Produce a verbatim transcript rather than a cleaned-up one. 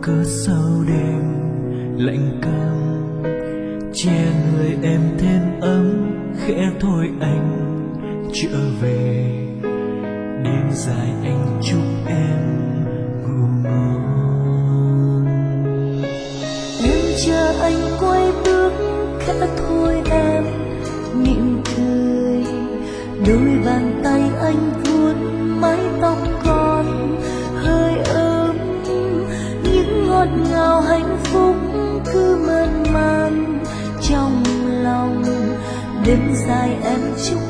cớ sao đêm lạnh cam che người em thêm ấm, khẽ thôi anh trở về. Đêm dài anh chúc em ngủ ngon. Em chờ anh quay bước, khẽ thôi em mỉm cười. Đôi bàn tay anh vuốt mái tóc con hơi ấm, những ngọt ngào hạnh phúc cứ mơn man trong lòng. Đêm dài em chúc